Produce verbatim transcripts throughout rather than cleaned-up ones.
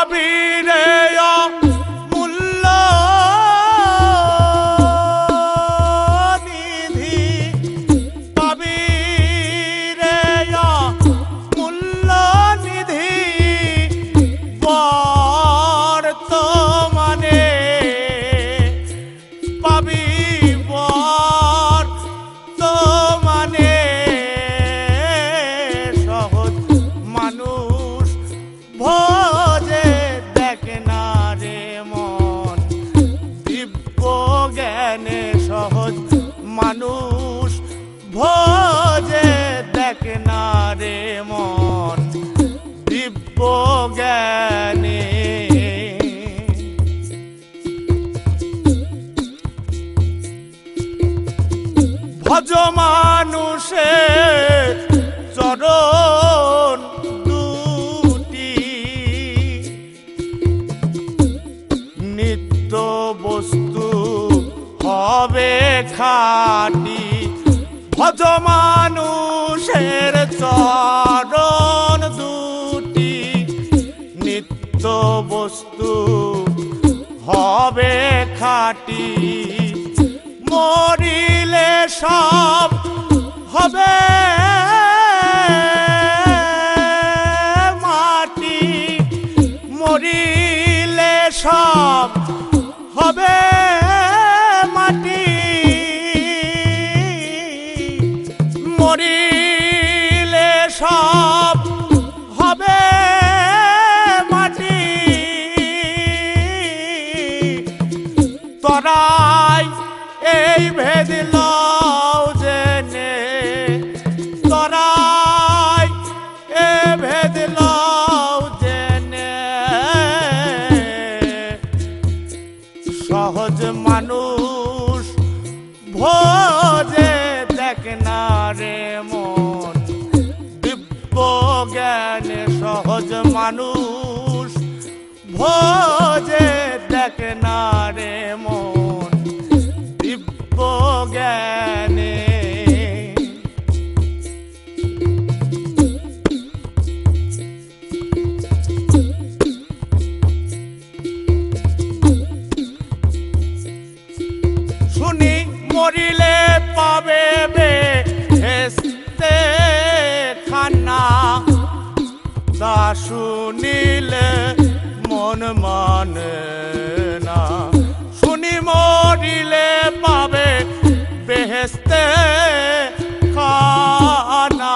পাবি রে অমূল্য নিধি, পাবি রে অমূল্য নিধি বর্তমানে, পাবি বর্তমানে। সহজ মানুষ ভজে দেখ না রে মন দিব্য জ্ঞানে, সহজ মানুষ ভজে দেখ না রে মন দিব্য জ্ঞানে। ভজ মানুষের চরণ দুটি, নিত্য বস্তু হবে খাঁটি। ভজ মানুষের চরণ দুটি, নিত্য বস্তু হবে খাঁটি। মরিলে সব হবে মাটি, মরিলে সব হবে মাটি, মরিলে সব হবে মাটি। তোরাই এই ভেদ লও জেনে, তোরাই এ ভেদ লও জেনে। সহজ মানুষ ভজে দেখ না রে মন দিব্য জ্ঞানে, সহজ মানুষ ভজে দেখ না রে মন দিব্য জ্ঞানে। শুনি মরিলে পাবে বেহেশতে খানা, তা শুনিলে মন মানে না। শুনি মরিলে পাবে বেহেশতে খানা,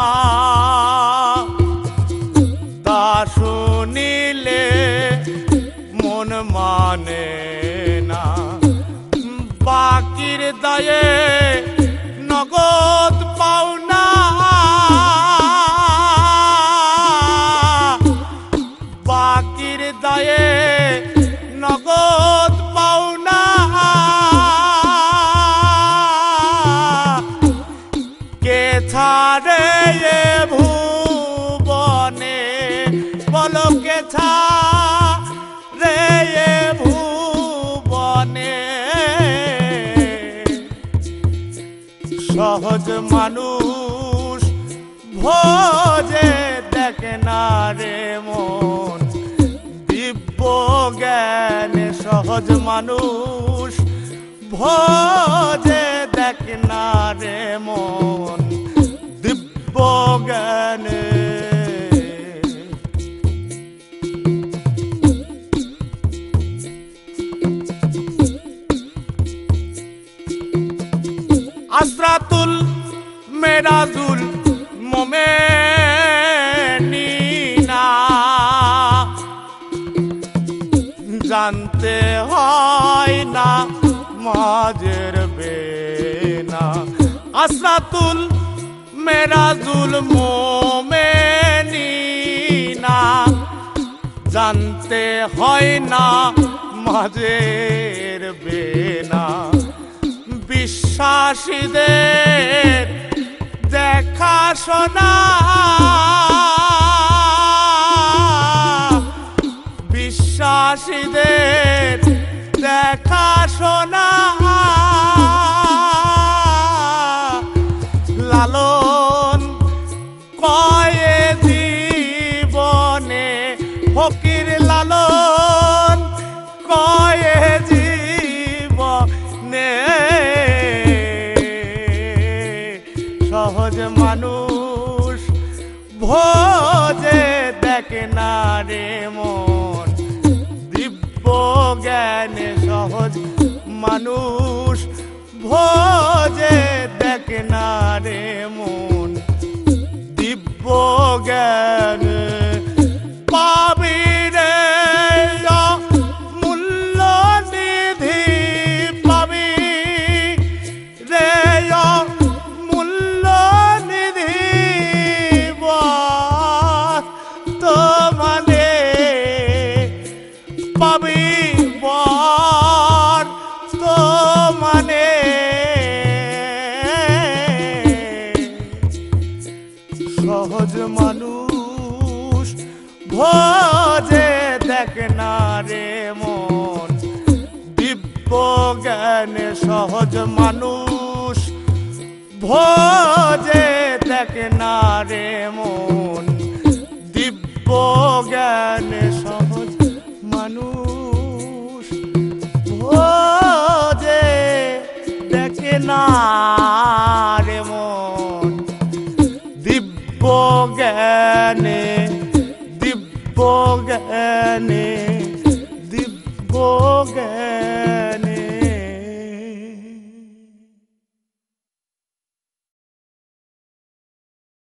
তা শুনিলে মন মানে না। বাকির দায়ে নগদ পাওনা, বাকির দায়ে নগদ পাওনা। কে ছাড়ে এ ভুবনে, বলো কে ছাড়ে এ ভুবনে। সহজ মানুষ ভজে দেখ না রে মন দিব্য জ্ঞানে, সহজ মানুষ ভজে দেখ না রে মন দিব্য জ্ঞানে। আসরাতুল মেরাজুল মোমেনিনা, জানতে হয় না মাঝের বেনা। আসরাতুল মেরাজুল মোমেনিনা, জানতে হয় না মাঝের বেনা। বিশ্বাসীদের দেখাশোনা, বিশ্বাসীদের দেখাশোনা। লালন কয়ে জীবনে ফকির লালন ভোজে দেখ না রে মন দিব্য জ্ঞানে সহজ মানুষ ভোজে দেখ না রে মন দিব্য জ্ঞান পাবি রে মূল্য নিধি পাবি রে মূল্য নিধি তো মানে পাবি বর তো মানে সহজ মানুষ ভোজে দেখ না রে মন দিব্য জ্ঞানে সহজ মানুষ ভোজে দেখ না রে মন দিব্য জ্ঞানে সহজ মানুষ ভোজে দেখ না রে মন দিব্য জ্ঞানে দিব্য জ্ঞানে দিব্য জ্ঞানে